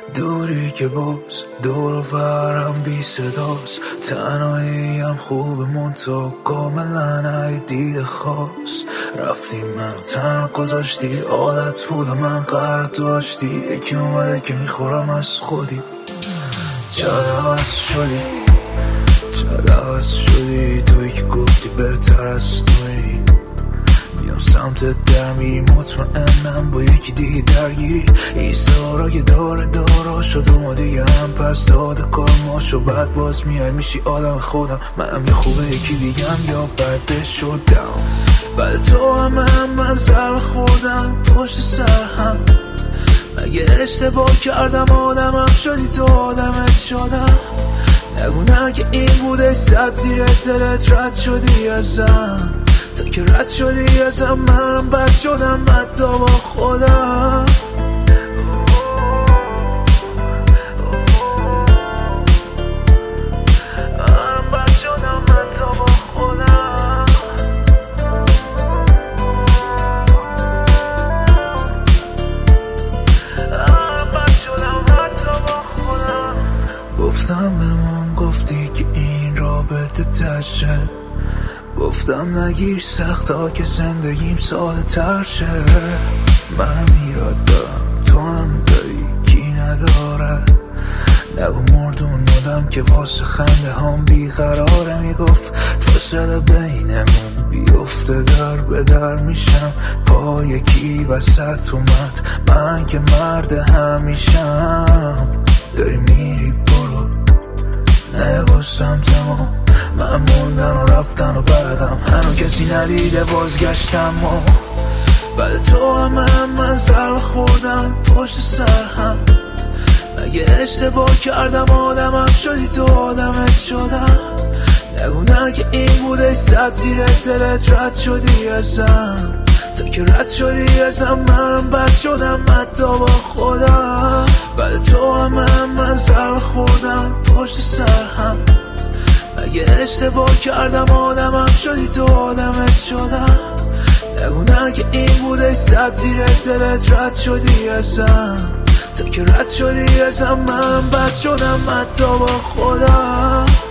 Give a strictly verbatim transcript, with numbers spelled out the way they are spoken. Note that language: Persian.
دوری که باز دور و برم بی صداست، تنهاییم خوب منطقه کاملا ای دید خاص. رفتی منو تنها گذاشتی، عادت بودم من قرار داشتی، یکی اومده که میخورم از خودی. چرا عوض شدی، چرا عوض شدی، توی که گفتی بهتر از توی بیام سمت در میری، مطمئنم با یکی دیگه درگیری. این سارا که داره دارا شد و ما دیگه هم پس داده کار ما شد، بعد باز میای میشی آدم خودم. منم یه خوبه یکی دیگه هم یا بده شدم، بعد تو هم هم من زل خوردم پشت سر هم. مگه اشتباه کردم آدمم شدی تو آدمت شدم. نگو نه که این بوده صد زیر دلت رد شدی ازم، تا که رد شدی ازم منم بد شدم حتی با خودم. گفتم بمون، گفتی که این رابطه تشه، گفتم نگیر سختا که زندگیم ساده تر شه. منم ایراد دارم تو هم داری کی نداره، نگو مردون مدم که واسه خنده هم بیقراره. میگفت فاصله بینمون بیفته در به در میشم، پا یکی وسط اومد من که مرد همیشم. داری میری برو نه باسم تمام، من موندن و رفتن و بردم هنو کسی ندیده بازگشتم. و بعد تو هم هم من زل خوردم پشت سر هم. مگه اشتباه کردم آدمم شدی تو آدمت شدم. نگو نه که این بوده صد زیر دلت رد شدی ازم، تا که رد شدی ازم منم بد شدم حتی با خودم. بعد تو هم هم من زل خوردم پشت سر هم. مگه اشتباه کردم آدمم شدی تو آدمت شدم. نگو نه که این بوده صد زیر دلت رد شدی ازم، تا که رد شدی ازم منم بد شدم حتی با خودم.